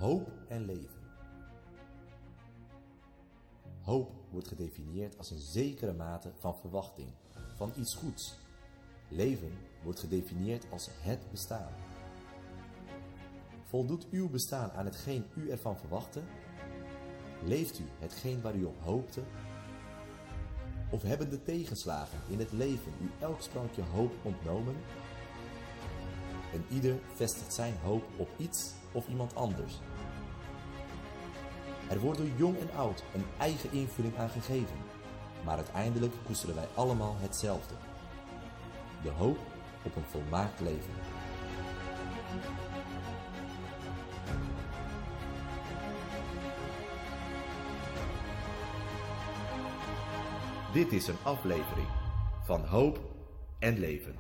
Hoop en leven. Hoop wordt gedefinieerd als een zekere mate van verwachting, van iets goeds. Leven wordt gedefinieerd als het bestaan. Voldoet uw bestaan aan hetgeen u ervan verwachtte? Leeft u hetgeen waar u op hoopte? Of hebben de tegenslagen in het leven u elk sprankje hoop ontnomen? En ieder vestigt zijn hoop op iets of iemand anders. Er wordt door jong en oud een eigen invulling aan gegeven, maar uiteindelijk koesteren wij allemaal hetzelfde: de hoop op een volmaakt leven. Dit is een aflevering van Hoop en Leven.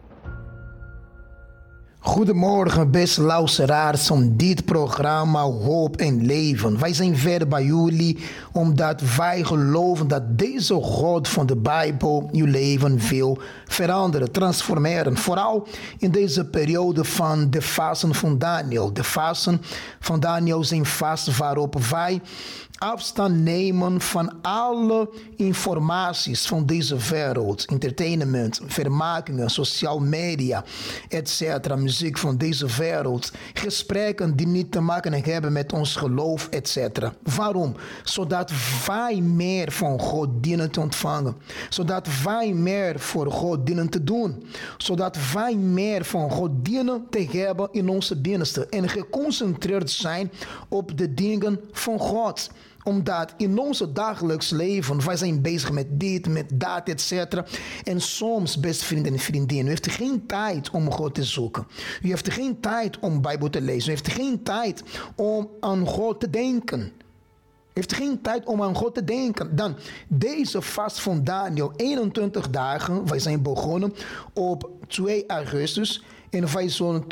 Goedemorgen, beste luisteraars van dit programma Hoop en Leven. Wij zijn verder bij jullie omdat wij geloven dat deze God van de Bijbel je leven wil veranderen, transformeren. Vooral in deze periode van de vasten van Daniel. De vasten van Daniel zijn vasten waarop wij afstand nemen van alle informaties van deze wereld. Entertainment, vermakingen, social media, etc. Muziek van deze wereld. Gesprekken die niet te maken hebben met ons geloof, etc. Waarom? Zodat wij meer van God dienen te ontvangen. Zodat wij meer voor God dienen te doen. Zodat wij meer van God dienen te hebben in onze binnenste. En geconcentreerd zijn op de dingen van God. Omdat in onze dagelijks leven, wij zijn bezig met dit, met dat, etc. En soms, beste vrienden en vriendinnen, u heeft geen tijd om God te zoeken. U heeft geen tijd om Bijbel te lezen. U heeft geen tijd om aan God te denken. U heeft geen tijd om aan God te denken. Dan deze vast van Daniel, 21 dagen. Wij zijn begonnen op 2 augustus. En wij zullen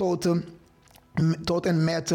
tot en met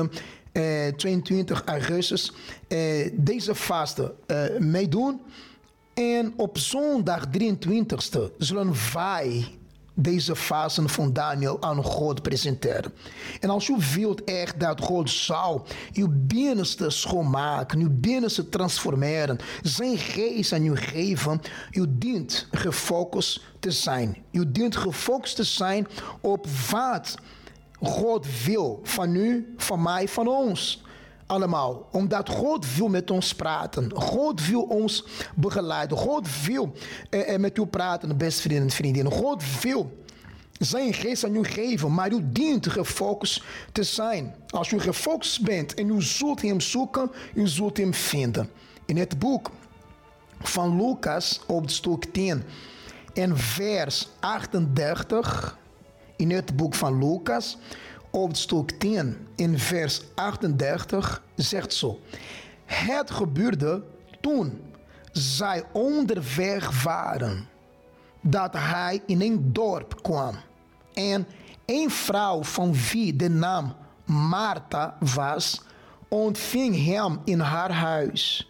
22 augustus deze vasten meedoen. En op zondag 23e zullen wij deze vasten van Daniel aan God presenteren. En als u wilt echt dat God zou uw binnenste schoonmaken, uw binnenste transformeren, zijn geest aan u geven, u dient gefocust te zijn. U dient gefocust te zijn op wat God wil van u, van mij, van ons. Allemaal. Omdat God wil met ons praten. God wil ons begeleiden. God wil met u praten, beste vrienden en vriendinnen. God wil zijn geest aan u geven. Maar u dient gefocust te zijn. Als u gefocust bent en u zult hem zoeken, u zult hem vinden. In het boek van Lucas, op stuk 10 en vers 38... In het boek van Lucas, op stuk 10, in vers 38, zegt zo: het gebeurde toen zij onderweg waren, dat hij in een dorp kwam. En een vrouw van wie de naam Martha was, ontving hem in haar huis.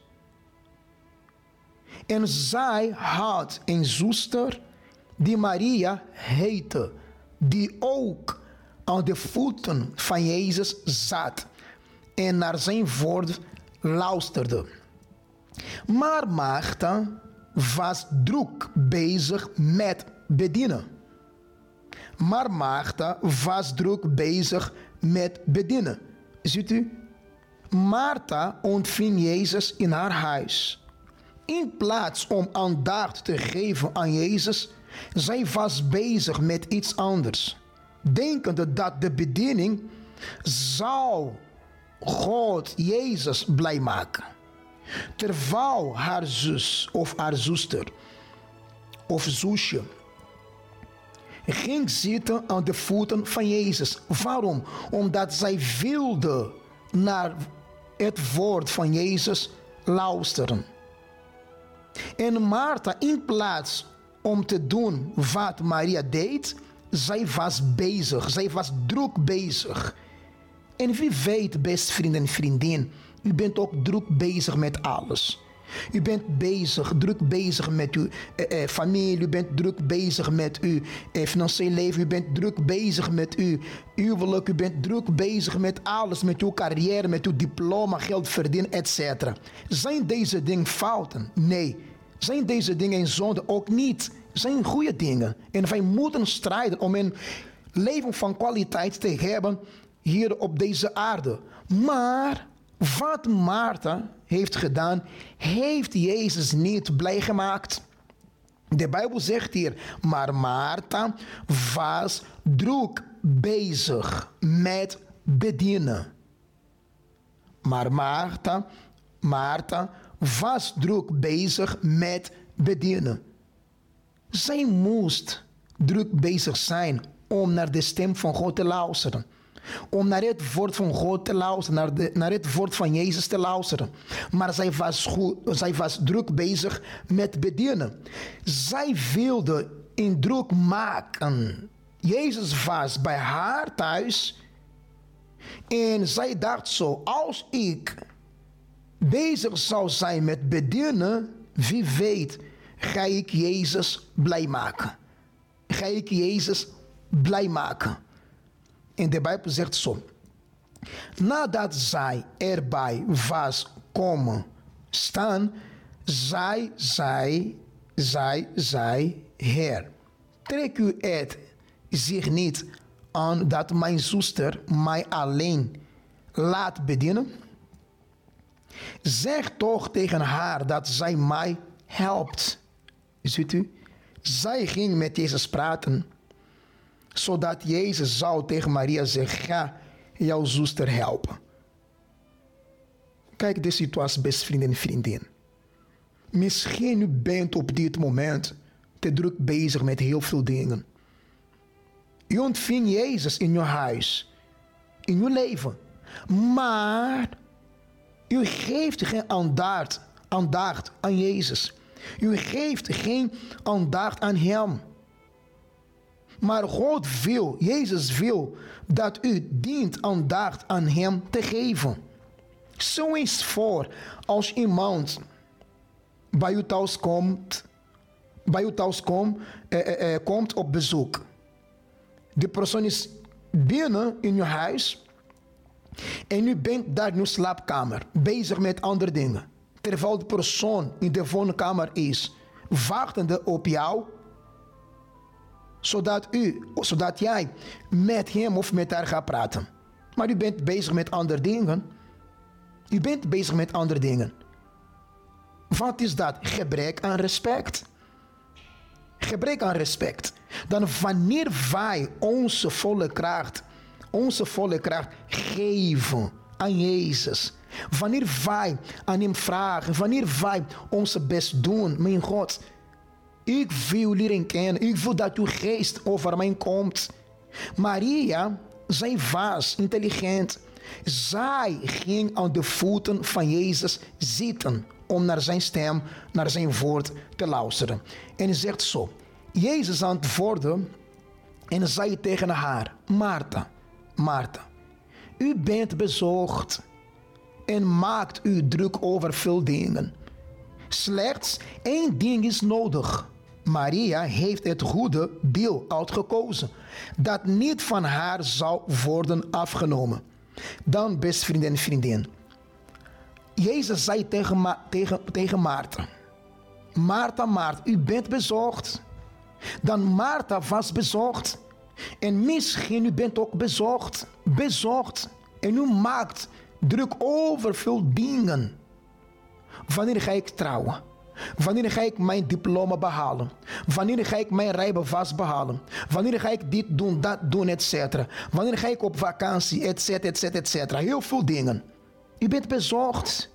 En zij had een zuster die Maria heette, die ook aan de voeten van Jezus zat en naar zijn woord luisterde. Maar Martha was druk bezig met bedienen. Ziet u? Martha ontving Jezus in haar huis. In plaats om aandacht te geven aan Jezus, zij was bezig met iets anders. Denkende dat de bediening zou God, Jezus, blij maken. Terwijl haar zus of haar zuster of zusje ging zitten aan de voeten van Jezus. Waarom? Omdat zij wilde naar het woord van Jezus luisteren. En Martha, in plaats om te doen wat Maria deed, zij was bezig. Zij was druk bezig. En wie weet, beste vrienden en vriendin, u bent ook druk bezig met alles. U bent druk bezig met uw familie. U bent druk bezig met uw financieel leven. U bent druk bezig met uw huwelijk. U bent druk bezig met alles. Met uw carrière, met uw diploma, geld verdienen, etc. Zijn deze dingen fouten? Nee. Zijn deze dingen een zonde? Ook niet. Zijn goede dingen. En wij moeten strijden om een leven van kwaliteit te hebben hier op deze aarde. Maar wat Maarten heeft gedaan, heeft Jezus niet blij gemaakt. De Bijbel zegt hier, maar Maarten was druk bezig met bedienen. Maar Maarten was druk bezig met bedienen. Zij moest druk bezig zijn om naar de stem van God te luisteren. Om naar het woord van God te luisteren, naar het woord van Jezus te luisteren. Maar zij was druk bezig met bedienen. Zij wilde indruk maken. Jezus was bij haar thuis. En zij dacht zo, als ik bezig zou zijn met bedienen, wie weet, ga ik Jezus blij maken. Ga ik Jezus blij maken. En de Bijbel zegt zo. Nadat zij erbij was komen staan, zei, Heer, trek u het zich niet aan dat mijn zuster mij alleen laat bedienen? Zeg toch tegen haar dat zij mij helpt. Ziet u? Zij ging met Jezus praten, zodat Jezus zou tegen Maria zeggen, ga jouw zuster helpen. Kijk de situatie, beste vrienden en vriendin. Misschien u bent op dit moment te druk bezig met heel veel dingen. U ontving Jezus in uw huis, in uw leven. Maar u geeft geen aandacht aan Jezus. U geeft geen aandacht aan Hem. Maar God wil, Jezus wil, dat u dient aandacht aan Hem te geven. Zo is voor als iemand bij u thuis komt op bezoek. De persoon is binnen in uw huis en u bent daar in uw slaapkamer bezig met andere dingen. Terwijl de persoon in de woonkamer is, wachtende op jou, zodat jij met hem of met haar gaat praten. Maar u bent bezig met andere dingen. U bent bezig met andere dingen. Wat is dat? Gebrek aan respect. Gebrek aan respect. Dan wanneer wij onze volle kracht geven aan Jezus. Wanneer wij aan Hem vragen. Wanneer wij onze best doen. Mijn God, ik wil leren kennen. Ik wil dat uw geest over mij komt. Maria, zij was intelligent. Zij ging aan de voeten van Jezus zitten om naar zijn stem, naar zijn woord te luisteren. En hij zegt zo. Jezus antwoordde en zei tegen haar, Martha, Martha, u bent bezorgd en maakt u druk over veel dingen. Slechts één ding is nodig. Maria heeft het goede deel uitgekozen, dat niet van haar zou worden afgenomen. Dan, beste vrienden en vriendin, Jezus zei tegen Maarten, Maarten, Maarten, u bent bezorgd. Dan Maarten was bezorgd. En misschien u bent ook bezorgd. En u maakt druk over veel dingen. Wanneer ga ik trouwen? Wanneer ga ik mijn diploma behalen? Wanneer ga ik mijn rijbewijs behalen? Wanneer ga ik dit doen, dat doen, etc. Wanneer ga ik op vakantie, etc. Heel veel dingen. U bent bezorgd.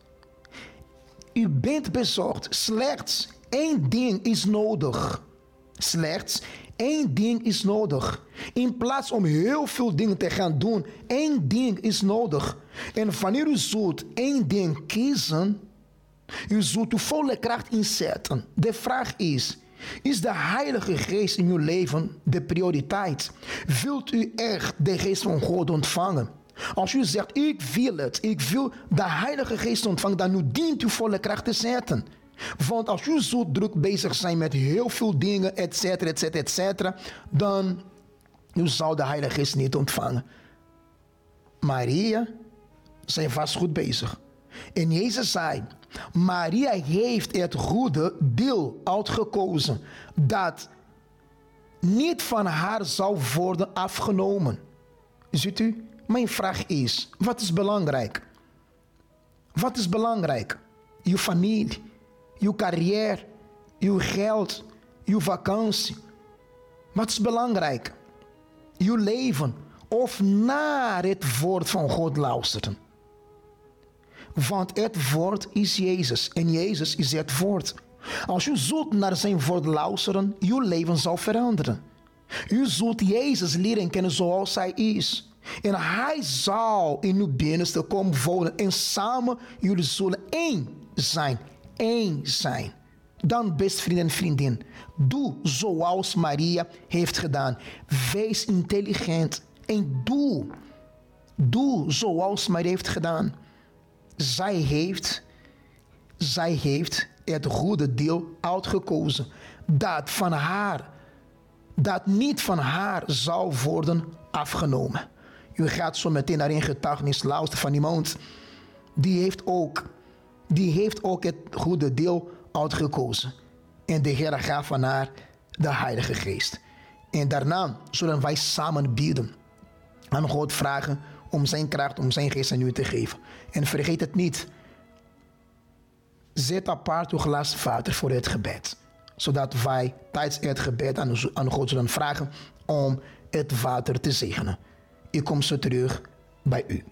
U bent bezorgd. Slechts één ding is nodig. Slechts één ding is nodig. In plaats om heel veel dingen te gaan doen, één ding is nodig. En wanneer u zult één ding kiezen, u zult uw volle kracht inzetten. De vraag is de Heilige Geest in uw leven de prioriteit? Wilt u echt de Geest van God ontvangen? Als u zegt, ik wil het, ik wil de Heilige Geest ontvangen, dan u dient u volle kracht te zetten. Want als u zo druk bezig zijn met heel veel dingen, et cetera, dan u zal de Heilige Geest niet ontvangen. Maria, zij was goed bezig. En Jezus zei, Maria heeft het goede deel uitgekozen dat niet van haar zou worden afgenomen. Ziet u? Mijn vraag is, wat is belangrijk? Wat is belangrijk? Uw familie, uw carrière, uw geld, uw vakantie. Wat is belangrijk? Uw leven of naar het woord van God luisteren. Want het woord is Jezus en Jezus is het woord. Als u zult naar zijn woord luisteren, uw leven zal veranderen. U zult Jezus leren kennen zoals hij is. En hij zal in uw binnenste komen wonen. En samen jullie zullen één zijn. Één zijn. Dan, best vriend en vriendin, doe zoals Maria heeft gedaan. Wees intelligent en doe zoals Maria heeft gedaan. Zij heeft het goede deel uitgekozen dat niet van haar zou worden afgenomen. U gaat zo meteen naar een getuigenis luisteren van iemand die heeft ook het goede deel uitgekozen. En de Heer gaf van haar de Heilige Geest. En daarna zullen wij samen bidden. Aan God vragen om zijn kracht, om zijn geest aan u te geven. En vergeet het niet. Zet apart uw glas water voor het gebed. Zodat wij tijdens het gebed aan God zullen vragen om het water te zegenen. Ik kom zo terug bij u.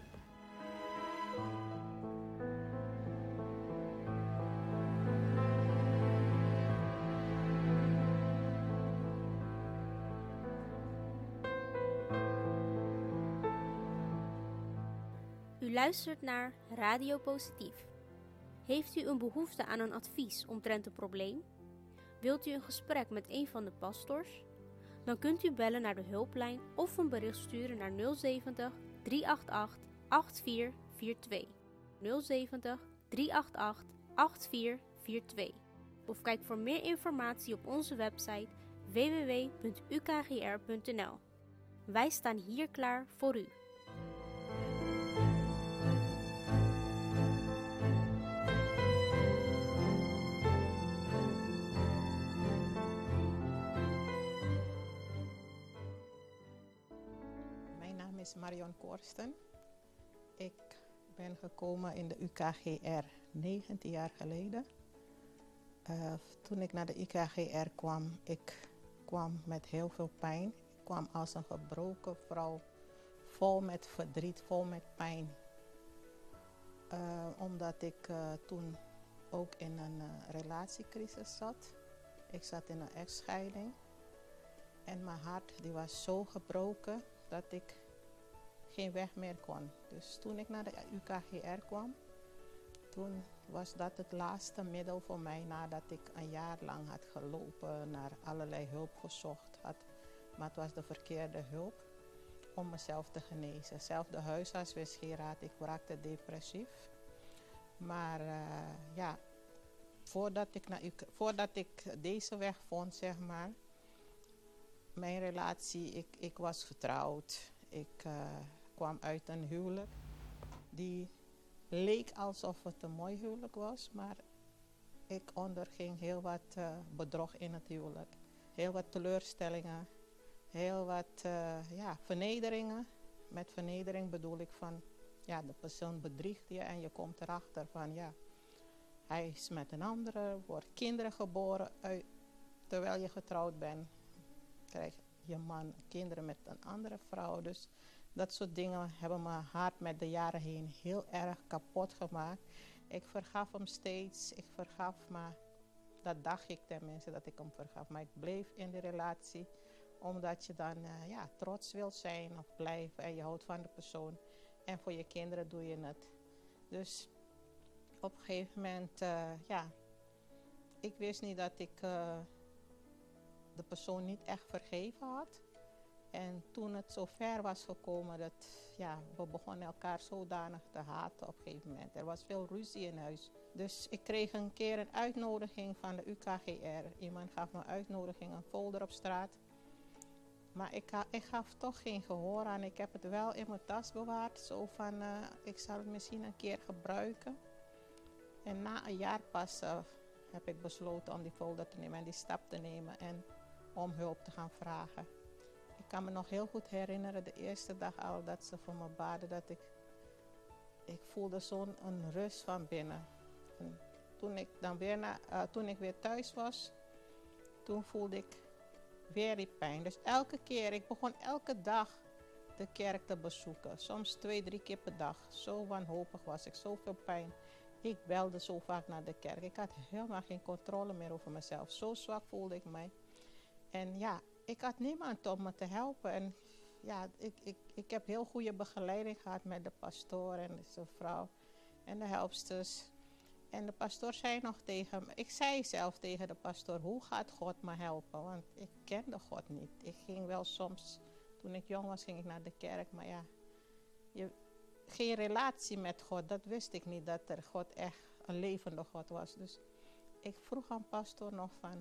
U luistert naar Radio Positief. Heeft u een behoefte aan een advies omtrent een probleem? Wilt u een gesprek met een van de pastors? Dan kunt u bellen naar de hulplijn of een bericht sturen naar 070 388 8442. 070 388 8442. Of kijk voor meer informatie op onze website www.ukgr.nl. Wij staan hier klaar voor u. Mijn naam is Marion Korsten. Ik ben gekomen in de UKGR 19 jaar geleden. Toen ik naar de UKGR kwam, ik kwam met heel veel pijn. Ik kwam als een gebroken vrouw, vol met verdriet, vol met pijn. Omdat ik toen ook in een relatiecrisis zat. Ik zat in een echtscheiding. En mijn hart die was zo gebroken dat ik geen weg meer kon. Dus toen ik naar de UKGR kwam, toen was dat het laatste middel voor mij nadat ik een jaar lang had gelopen, naar allerlei hulp gezocht had. Maar het was de verkeerde hulp om mezelf te genezen. Zelf de huisarts wist geen raad, ik raakte depressief. Maar voordat ik deze weg vond, zeg maar, mijn relatie, ik was getrouwd. Ik kwam uit een huwelijk die leek alsof het een mooi huwelijk was, maar ik onderging heel wat bedrog in het huwelijk. Heel wat teleurstellingen, heel wat vernederingen. Met vernedering bedoel ik van, de persoon bedriegt je en je komt erachter van, hij is met een andere, wordt kinderen geboren terwijl je getrouwd bent. Krijg je man kinderen met een andere vrouw. Dus dat soort dingen hebben mijn hart met de jaren heen heel erg kapot gemaakt. Ik vergaf hem steeds. Ik vergaf, maar dat dacht ik tenminste dat ik hem vergaf. Maar ik bleef in de relatie omdat je dan trots wilt zijn of blijven en je houdt van de persoon. En voor je kinderen doe je het. Dus op een gegeven moment, ik wist niet dat ik de persoon niet echt vergeven had. En toen het zover was gekomen, we begonnen elkaar zodanig te haten op een gegeven moment. Er was veel ruzie in huis. Dus ik kreeg een keer een uitnodiging van de UKGR. Iemand gaf me een uitnodiging, een folder op straat. Maar ik gaf toch geen gehoor aan. Ik heb het wel in mijn tas bewaard. Zo van, ik zal het misschien een keer gebruiken. En na een jaar pas heb ik besloten om die folder te nemen en die stap te nemen. En om hulp te gaan vragen. Ik kan me nog heel goed herinneren, de eerste dag al dat ze voor me baden. Dat ik voelde zo'n rust van binnen. En toen ik weer thuis was, toen voelde ik weer die pijn. Dus elke keer, ik begon elke dag de kerk te bezoeken. Soms 2-3 keer per dag. Zo wanhopig was ik, zoveel pijn. Ik belde zo vaak naar de kerk. Ik had helemaal geen controle meer over mezelf. Zo zwak voelde ik mij. En ja, ik had niemand om me te helpen. En ja, ik heb heel goede begeleiding gehad met de pastoor en zijn vrouw en de helpsters. En de pastoor zei nog tegen me, ik zei zelf tegen de pastoor, hoe gaat God me helpen? Want ik kende God niet. Ik ging wel soms, toen ik jong was, ging ik naar de kerk. Maar ja, geen relatie met God, dat wist ik niet, dat er God echt een levende God was. Dus ik vroeg aan pastoor nog van,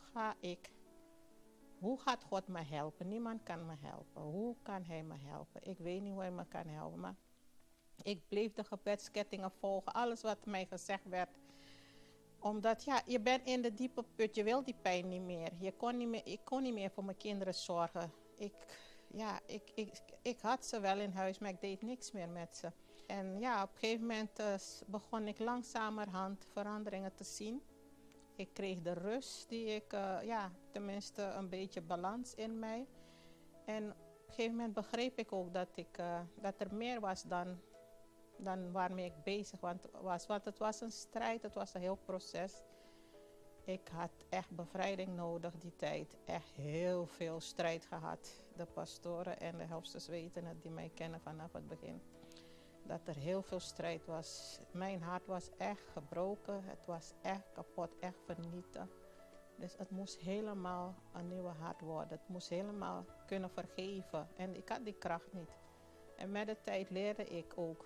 hoe gaat God me helpen? Niemand kan me helpen. Hoe kan hij me helpen? Ik weet niet hoe hij me kan helpen. Maar ik bleef de gebedskettingen volgen. Alles wat mij gezegd werd. Omdat ja, je bent in de diepe put. Je wil die pijn niet meer. Ik kon niet meer voor mijn kinderen zorgen. Ik had ze wel in huis, maar ik deed niks meer met ze. En ja, op een gegeven moment begon ik langzamerhand veranderingen te zien. Ik kreeg de rust die ik, tenminste een beetje balans in mij. En op een gegeven moment begreep ik ook dat er meer was dan waarmee ik bezig was. Want het was een strijd, het was een heel proces. Ik had echt bevrijding nodig die tijd. Echt heel veel strijd gehad. De pastoren en de helpsters weten het, die mij kennen vanaf het begin. Dat er heel veel strijd was. Mijn hart was echt gebroken. Het was echt kapot, echt vernietigd. Dus het moest helemaal een nieuwe hart worden. Het moest helemaal kunnen vergeven. En ik had die kracht niet. En met de tijd leerde ik ook.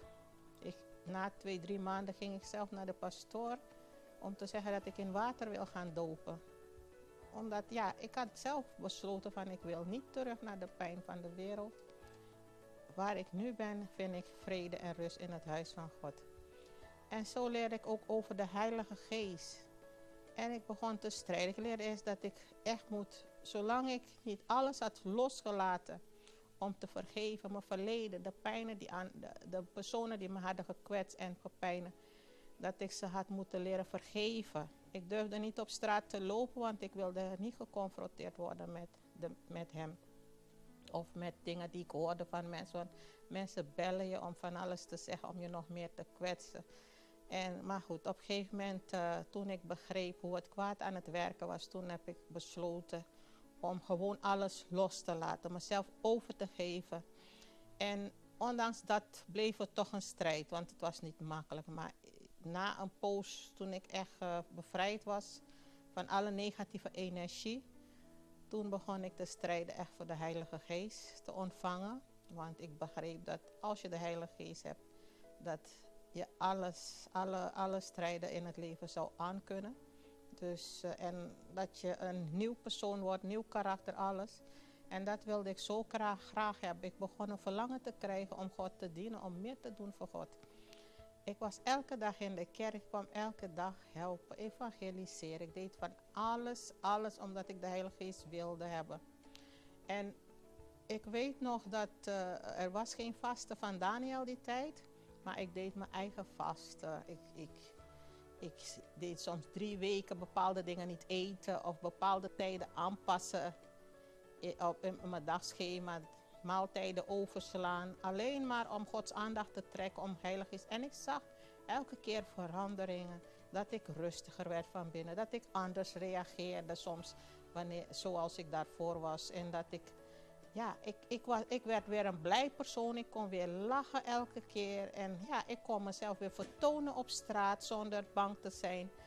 Na 2-3 maanden ging ik zelf naar de pastoor om te zeggen dat ik in water wil gaan dopen. Omdat ja, ik had zelf besloten van ik wil niet terug naar de pijn van de wereld. Waar ik nu ben, vind ik vrede en rust in het huis van God. En zo leerde ik ook over de Heilige Geest. En ik begon te strijden. Ik leerde eerst dat ik echt moet, zolang ik niet alles had losgelaten om te vergeven, mijn verleden, de pijnen de personen die me hadden gekwetst en gepijnen, dat ik ze had moeten leren vergeven. Ik durfde niet op straat te lopen, want ik wilde niet geconfronteerd worden met hem. Of met dingen die ik hoorde van mensen. Want mensen bellen je om van alles te zeggen, om je nog meer te kwetsen. Maar goed, op een gegeven moment, toen ik begreep hoe het kwaad aan het werken was, toen heb ik besloten om gewoon alles los te laten, mezelf over te geven. En ondanks dat bleef het toch een strijd, want het was niet makkelijk. Maar na een poos, toen ik echt bevrijd was van alle negatieve energie, toen begon ik te strijden echt voor de Heilige Geest te ontvangen. Want ik begreep dat als je de Heilige Geest hebt, dat je alle strijden in het leven zou aankunnen. Dus, en dat je een nieuw persoon wordt, nieuw karakter, alles. En dat wilde ik zo graag hebben. Ik begon een verlangen te krijgen om God te dienen, om meer te doen voor God. Ik was elke dag in de kerk, ik kwam elke dag helpen, evangeliseren. Ik deed van alles omdat ik de Heilige Geest wilde hebben. En ik weet nog dat er was geen vaste van Daniel die tijd, maar ik deed mijn eigen vasten. Ik deed soms 3 weken bepaalde dingen niet eten of bepaalde tijden aanpassen in mijn dagschema, maaltijden overslaan. Alleen maar om Gods aandacht te trekken, om heilig is. En ik zag elke keer veranderingen, dat ik rustiger werd van binnen, dat ik anders reageerde soms zoals ik daarvoor was. En dat ik werd weer een blij persoon, ik kon weer lachen elke keer. En ja, ik kon mezelf weer vertonen op straat zonder bang te zijn.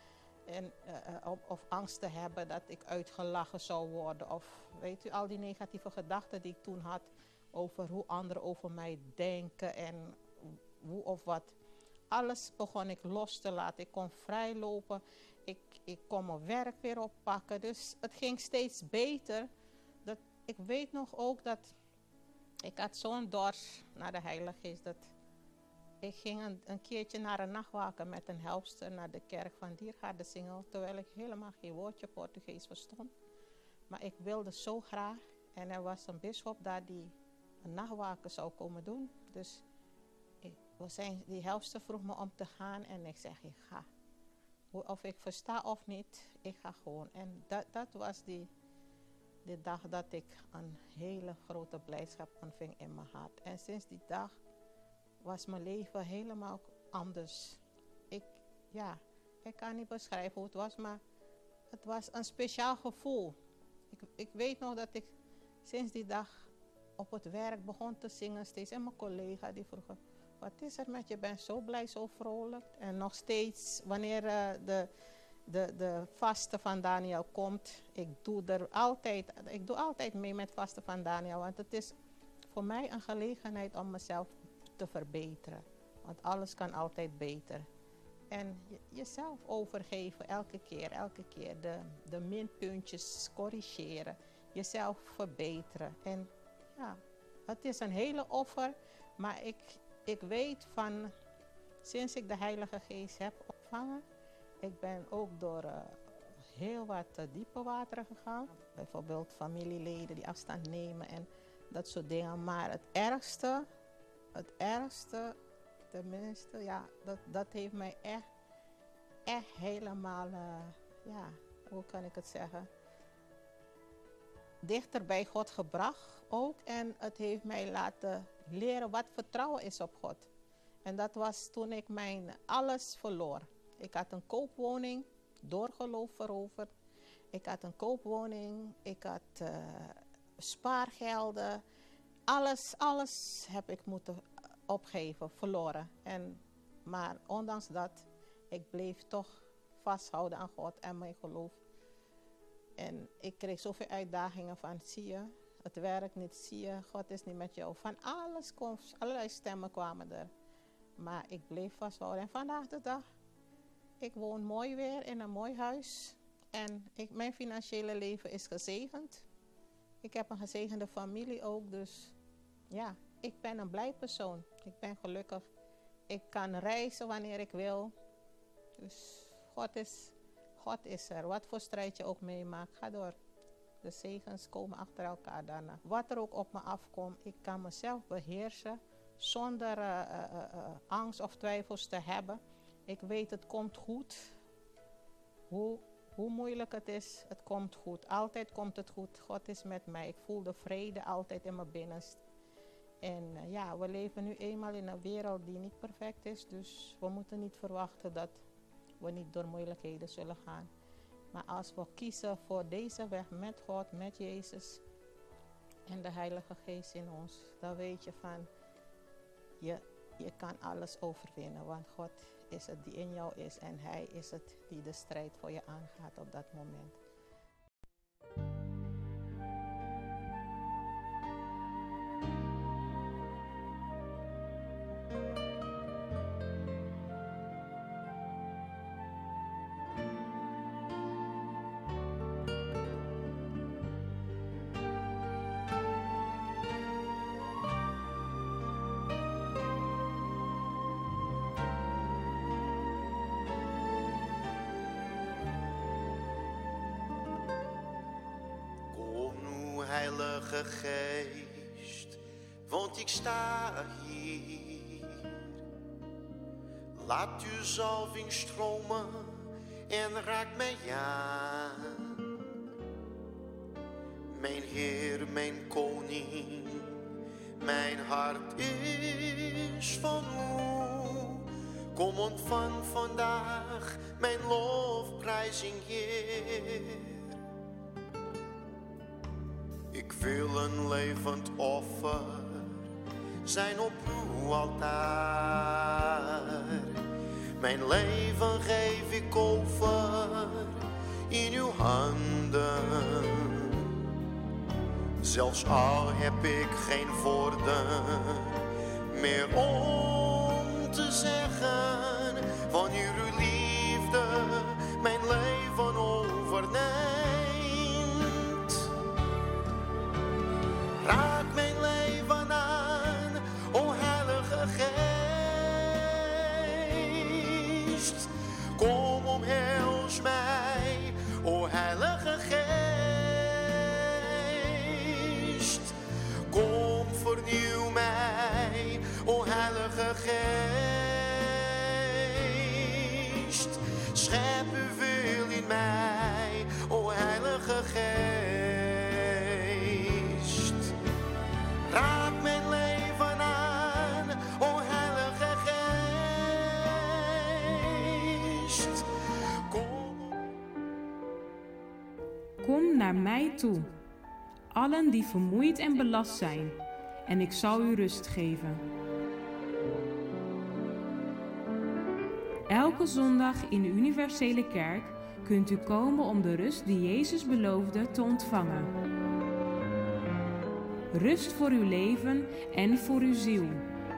En, of angst te hebben dat ik uitgelachen zou worden. Of weet u, al die negatieve gedachten die ik toen had over hoe anderen over mij denken en hoe of wat. Alles begon ik los te laten. Ik kon vrij lopen. Ik kon mijn werk weer oppakken. Dus het ging steeds beter. Ik weet nog ook dat ik had zo'n dorst naar de Heilige Geest. Dat ik ging een keertje naar een nachtwaken met een helpster naar de kerk van Diergaardensingel. Terwijl ik helemaal geen woordje Portugees verstond. Maar ik wilde zo graag. En er was een bisschop daar die een nachtwaken zou komen doen. Dus die helpster vroeg me om te gaan. En ik zeg, ik ga. Of ik versta of niet, ik ga gewoon. En dat was die dag dat ik een hele grote blijdschap ontving in mijn hart. En sinds die dag was mijn leven helemaal anders. Ik kan niet beschrijven hoe het was, maar het was een speciaal gevoel. Ik weet nog dat ik sinds die dag op het werk begon te zingen steeds. En mijn collega die vroeg, wat is er met je? Je bent zo blij, zo vrolijk. En nog steeds, wanneer de vaste van Daniel komt, ik doe altijd mee met vaste van Daniel. Want het is voor mij een gelegenheid om mezelf te verbeteren. Want alles kan altijd beter. En jezelf overgeven elke keer. De minpuntjes corrigeren. Jezelf verbeteren. En ja, het is een hele offer. Maar ik weet van, sinds ik de Heilige Geest heb ontvangen, ik ben ook door heel wat diepe wateren gegaan. Bijvoorbeeld familieleden die afstand nemen en dat soort dingen. Maar het ergste, tenminste, ja, dat heeft mij echt helemaal, hoe kan ik het zeggen, dichter bij God gebracht ook. En het heeft mij laten leren wat vertrouwen is op God. En dat was toen ik mijn alles verloor. Ik had een koopwoning, door geloof veroverd. Ik had een koopwoning, ik had spaargelden. Alles heb ik moeten opgeven, verloren. Maar ondanks dat, ik bleef toch vasthouden aan God en mijn geloof. En ik kreeg zoveel uitdagingen van, zie je, het werkt niet, zie je, God is niet met jou. Van alles komt, allerlei stemmen kwamen er. Maar ik bleef vasthouden. En vandaag de dag, ik woon mooi weer in een mooi huis. En mijn financiële leven is gezegend. Ik heb een gezegende familie ook. Dus ja, ik ben een blij persoon. Ik ben gelukkig. Ik kan reizen wanneer ik wil. Dus God is er. Wat voor strijd je ook meemaakt, ga door. De zegens komen achter elkaar daarna. Wat er ook op me afkomt, ik kan mezelf beheersen zonder angst of twijfels te hebben. Ik weet, het komt goed. Hoe moeilijk het is, het komt goed. Altijd komt het goed. God is met mij. Ik voel de vrede altijd in mijn binnenste. En we leven nu eenmaal in een wereld die niet perfect is. Dus we moeten niet verwachten dat we niet door moeilijkheden zullen gaan. Maar als we kiezen voor deze weg met God, met Jezus en de Heilige Geest in ons, dan weet je van, je kan alles overwinnen. Want God is het die in jou is en Hij is het die de strijd voor je aangaat op dat moment. Heilige Geest, want ik sta hier. Laat uw zalving stromen en raak mij aan. Mijn Heer, mijn Koning, mijn hart is van u. Kom ontvang vandaag mijn lofprijzing, Heer. Ik wil een levend offer zijn op uw altaar. Mijn leven geef ik over in uw handen. Zelfs al heb ik geen woorden meer om te zeggen, wanneer uw liefde mijn leven overneemt. Raak mijn leven aan, o Heilige Geest. Kom, omhels mij, o Heilige Geest. Kom, vernieuw mij, o Heilige Geest. Schep uw wil in mij, o Heilige Geest. Raak mijn leven aan, o Heilige Geest. Kom naar mij toe, allen die vermoeid en belast zijn, en ik zal u rust geven. Elke zondag in de Universele Kerk kunt u komen om de rust die Jezus beloofde te ontvangen. Rust voor uw leven en voor uw ziel.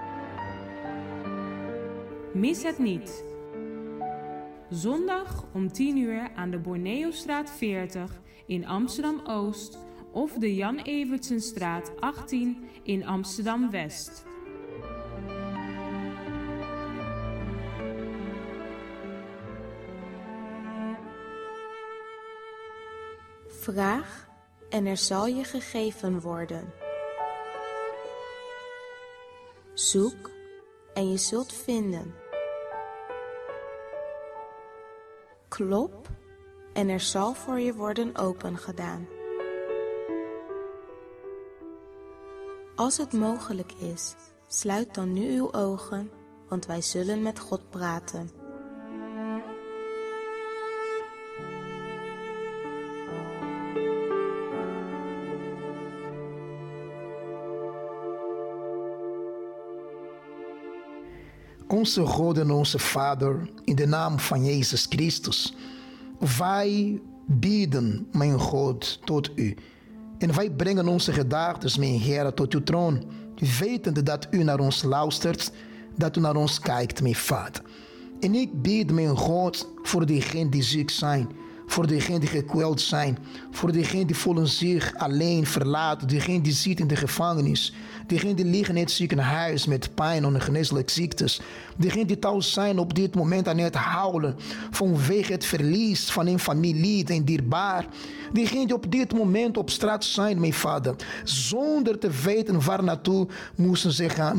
Mis het niet. Zondag om 10 uur aan de Borneostraat 40 in Amsterdam-Oost of de Jan Evertsenstraat 18 in Amsterdam-West. Vraag en er zal je gegeven worden. Zoek en je zult vinden. Klop en er zal voor je worden opengedaan. Als het mogelijk is, sluit dan nu uw ogen, want wij zullen met God praten. Onze God en onze Vader, in de naam van Jezus Christus, wij bidden, mijn God, tot u. En wij brengen onze gedachten, mijn Heer, tot uw troon, wetende dat u naar ons luistert, dat u naar ons kijkt, mijn Vader. En ik bid, mijn God, voor diegenen die ziek zijn, voor diegenen die gekweld zijn, voor diegenen die voelen zich alleen verlaten, diegenen die zitten in de gevangenis, diegenen die liggen in het ziekenhuis met pijn en ongeneeslijke ziektes, diegenen die thuis zijn op dit moment aan het huilen vanwege het verlies van een familielid en dierbaar, diegenen die op dit moment op straat zijn, mijn Vader, zonder te weten waar naartoe moeten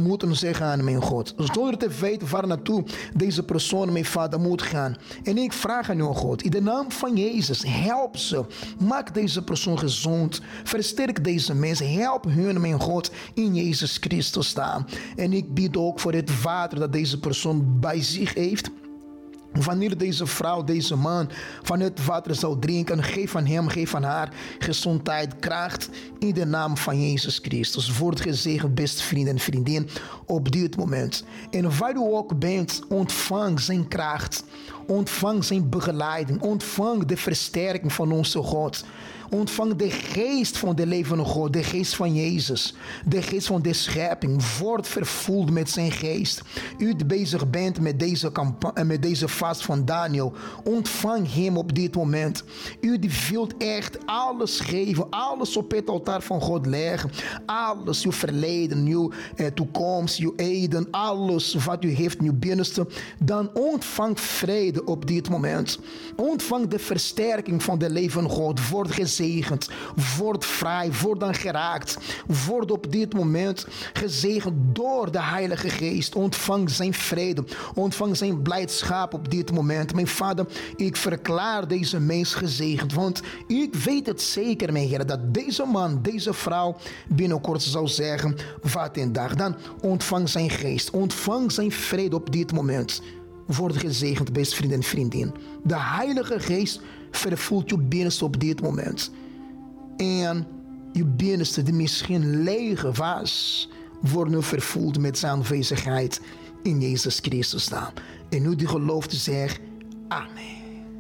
ze gaan, mijn God, zonder te weten waar naartoe deze persoon, mijn Vader, moet gaan. En ik vraag aan u, God, in de naam van Jezus, help ze, maak deze persoon gezond, versterk deze mensen, help hun, mijn God, in Jezus Christus staan. En ik bid ook voor het water dat deze persoon bij zich heeft. Wanneer deze vrouw, deze man van het water zal drinken, geef aan hem, geef aan haar gezondheid, kracht in de naam van Jezus Christus. Word gezegend, beste vrienden en vriendin, op dit moment. En waar u ook bent, ontvang zijn kracht, ontvang zijn begeleiding, ontvang de versterking van onze God. Ontvang de geest van de levende God, de geest van Jezus, de geest van de schepping. Word vervuld met zijn geest. U die bezig bent met deze vast van Daniel, ontvang hem op dit moment. U die wilt echt alles geven, alles op het altaar van God leggen. Alles, uw verleden, uw toekomst, uw heden, alles wat u heeft in uw binnenste. Dan ontvang vrede op dit moment. Ontvang de versterking van de levende God. Word gezegend. Word vrij, word dan geraakt. Word op dit moment gezegend door de Heilige Geest. Ontvang zijn vrede, ontvang zijn blijdschap op dit moment. Mijn Vader, ik verklaar deze mens gezegend, want ik weet het zeker, mijn Heer, dat deze man, deze vrouw binnenkort zal zeggen, wat een dag. Dan ontvang zijn geest, ontvang zijn vrede op dit moment. Word gezegend, beste vrienden en vriendin. De Heilige Geest vervult je binnenste op dit moment. En je binnenste die misschien leeg was, wordt nu vervuld met zijn aanwezigheid In Jezus Christus naam. En nu die gelooft zegt amen.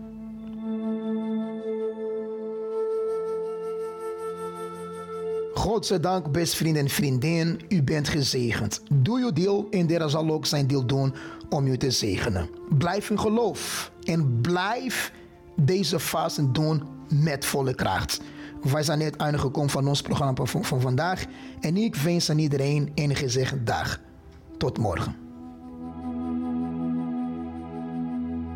Godzijdank, beste vrienden en vriendin, u bent gezegend. Doe uw deel en de zal ook zijn deel doen om u te zegenen. Blijf in geloof en blijf deze vasten doen met volle kracht. Wij zijn net aangekomen van ons programma van vandaag en ik wens aan iedereen een gezegende dag. Tot morgen.